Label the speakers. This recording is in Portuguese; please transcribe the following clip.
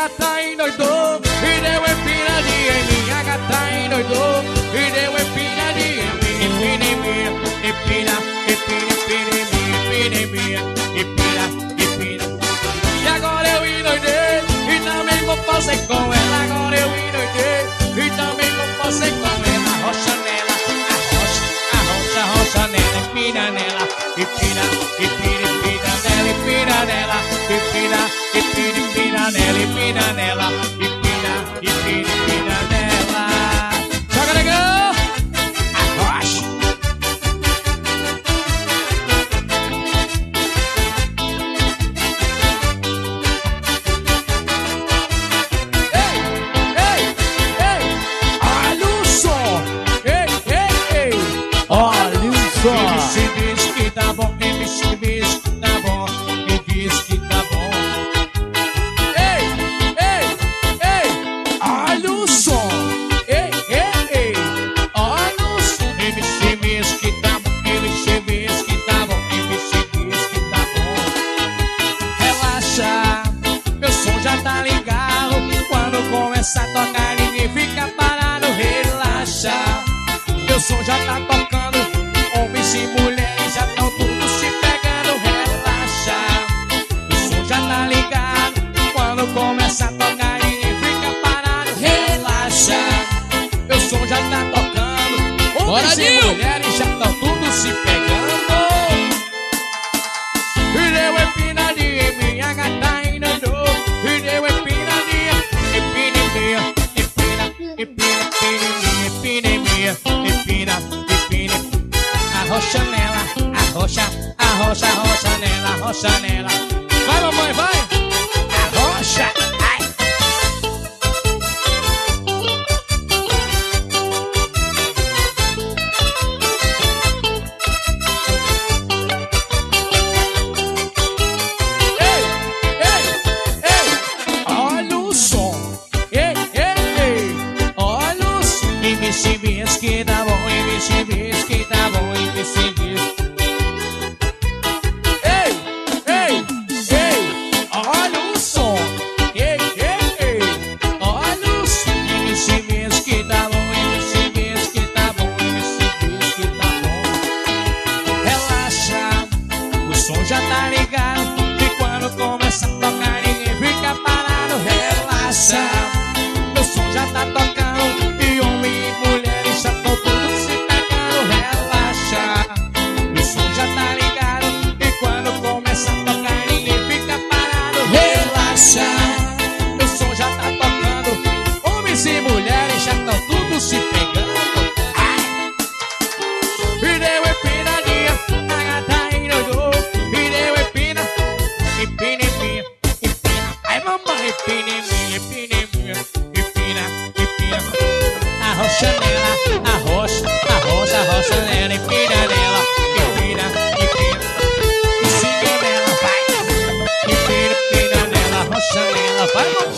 Speaker 1: gata endoidou e deu empinadinha em mim. A gata endoidou e deu empinadinha em mim. Empina em mim, empina, empina, empina em mim. Empina em mim, empina, empina. E agora eu endoidei e também vou fazer com ela. Agora eu endoidei e também vou fazer com ela. Arrocha nela, arrocha, arrocha nela. Empina nela, empina, empina, empina nela. Empina nela, empina, empina, empina nela. Empina nela, empina, empina, empina nela. Joga, negão! Arrocha! MC diz que tá bom, MC diz que tá bom, e diz que tá bom. Ei, ei, ei, olha o som. Ei, ei, ei, olha o som. MC diz que tá bom, MC diz que tá bom, MC diz que tá bom. Relaxa, meu som já tá ligado. Quando começa a tocar ninguém fica parado. Relaxa, meu som já tá tocando. Homens e mulheres já estão tudo se pegando. Relaxa, o som já tá ligado. Quando começa a tocar ninguém fica parado. Relaxa, meu som já tá tocando. Homens e mulheres já estão tudo se pegando. E deu empinadinha em mim. A gata endoidou e deu empinadinha. Empina em mim, empina, empina, empina em mim. Empina em mim, empina, empina. Arrocha nela, arrocha, arrocha, arrocha nela, arrocha nela. Vai, mamãe, vai! Arrocha! Ai! Ei, ei, ei! Olha o som! Ei, ei, ei! Olha o som! MC diz que tá bom, MC diz que tá bom. Ei, ei, ei, olha o som. Ei, ei, ei, olha o som. MC diz que tá bom, MC diz que tá bom, MC diz que tá bom. Relaxa, o som já tá ligado. E quando começa a tocar ninguém fica parado. Relaxa, meu som já tá tocando. E homem e mulheres já estão tudo se pegando. Relaxa, o som já tá ligado. E quando começa a tocar ninguém fica parado. Relaxa, o som já tá tocando. Homens e mulheres já estão tudo se pegando. Ai! E deu empinadinha, a gata endoidou. E deu empina, empina, empina, empina. Ai, mamãe, empina em mim, empina em mim. Empina, empina. Arrocha nela, arrocha, arrocha, arrocha nela. Empina nela, empina, empina. Ensina nela, vai. Empina, empina nela, arrocha nela, vai, mamãe.